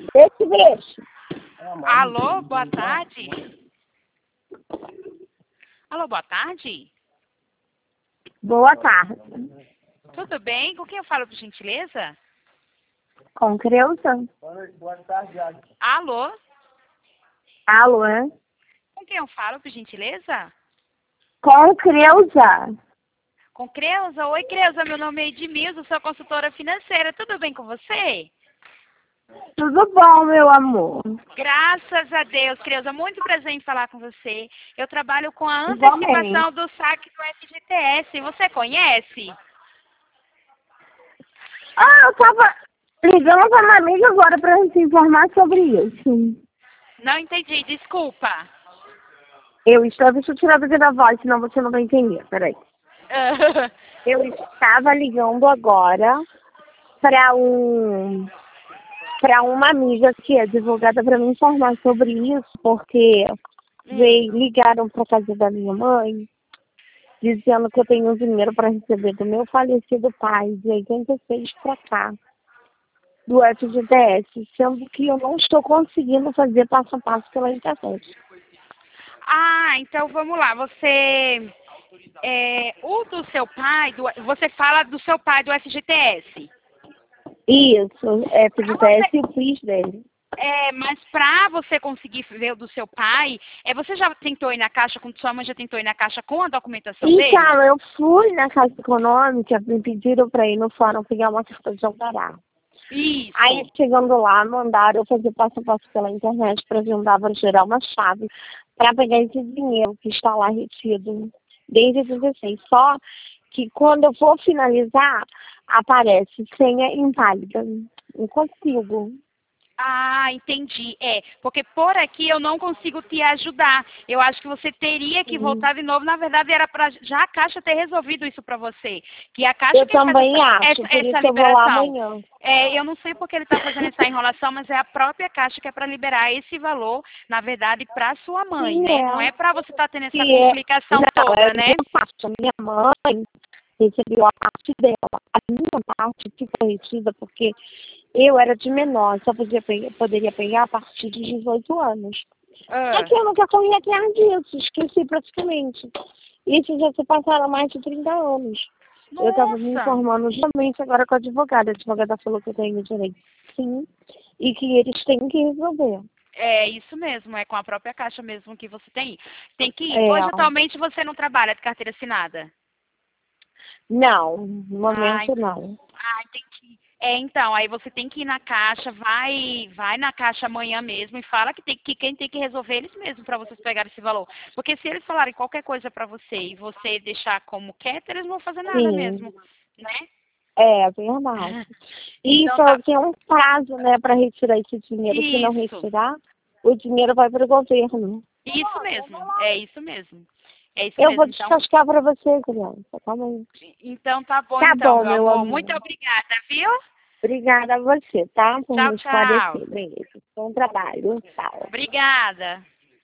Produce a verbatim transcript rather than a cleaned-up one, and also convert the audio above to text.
Esse beijo. Alô, boa tarde. Alô, boa tarde. Boa tarde. Tudo bem? Com quem eu falo, por gentileza? Com Creuza? Alô? Alô, hein? Com quem eu falo, por gentileza? Com Creuza. Com Creuza? Oi, Creuza, meu nome é Edmilson, sou consultora financeira. Tudo bem com você? Tudo bom, meu amor? Graças a Deus, Creuza. Muito prazer em falar com você. Eu trabalho com a Igualmente. antecipação do saque do F G T S. Você conhece? Ah, eu tava ligando pra uma amiga agora pra se informar sobre isso. Não entendi, desculpa. Eu estava, deixa eu tirar daqui da voz, senão você não vai entender, peraí. Eu estava ligando agora para um, para uma amiga que é advogada para me informar sobre isso, porque veio, ligaram para casa da minha mãe, dizendo que eu tenho dinheiro para receber do meu falecido pai de oitenta e seis para cá, do F G T S, sendo que eu não estou conseguindo fazer passo a passo pela internet. Ah, então vamos lá. Você, é, o do seu pai, do, você fala do seu pai do F G T S. Isso, F G T S Você, e o P I S dele. é, mas para você conseguir ver o do seu pai, é, você já tentou ir na caixa, com sua mãe já tentou ir na caixa com a documentação dele? Então, eu fui na Caixa Econômica, me pediram para ir no fórum pegar uma carta de alvará. Isso. Aí, chegando lá, mandaram eu fazer passo a passo pela internet para agendar para gerar uma chave para pegar esse dinheiro que está lá retido desde dezesseis. Só que quando eu for finalizar, aparece senha inválida. Não consigo. Ah, entendi. É, porque por aqui eu não consigo te ajudar. Eu acho que você teria que Uhum. voltar de novo. Na verdade, era para já a Caixa ter resolvido isso para você. Que a Caixa Eu quem faz também essa, acho, essa, por essa isso eu vou lá liberação. amanhã. É, eu não sei porque ele está fazendo essa enrolação, mas é a própria Caixa que é para liberar esse valor, na verdade, para sua mãe, Sim, né? é. Não é para você estar tendo essa Que é. complicação Não, toda, é né? minha parte. A minha mãe recebeu a parte dela. A minha parte que foi retida porque eu era de menor, só podia pegar, poderia pegar a partir de dezoito anos. Ah. Só que eu nunca corri atrás disso, esqueci praticamente. Isso já se passaram mais de trinta anos. Nossa. Eu estava me informando justamente agora com a advogada. A advogada falou que eu tenho direito, sim, e que eles têm que resolver. É isso mesmo, é com a própria Caixa mesmo que você tem. Tem que ir. É. Hoje, atualmente, você não trabalha de carteira assinada? Não, no momento Ah, não. Ah, entendi. É, então, aí você tem que ir na caixa, vai, vai na caixa amanhã mesmo e fala que, tem, que quem tem que resolver eles mesmos para vocês pegarem esse valor. Porque se eles falarem qualquer coisa para você e você deixar como quieto, eles não vão fazer nada Sim. mesmo, né? É, verdade. E Então só tá. tem um prazo, né, para retirar esse dinheiro. Se não Isso. retirar, o dinheiro vai para o governo. Isso mesmo. É isso mesmo. É isso Eu mesmo. vou Então, descascar para você, criança. Calma aí. então tá bom, Tá então, bom, meu meu amor. amor. Muito obrigada, viu? Obrigada a você, tá? Por Tchau, me tchau. esclarecer. Beijo. Bom trabalho. Tchau. Obrigada.